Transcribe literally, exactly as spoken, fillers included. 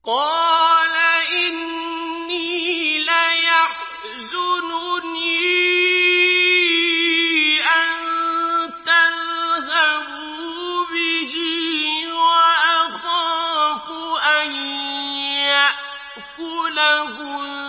قَالَ إِنِّي لَيَحْزُنُنِي أَن تَذْهَبُوا بِهِ وَأَخَافُ أَن يَأْكُلَهُ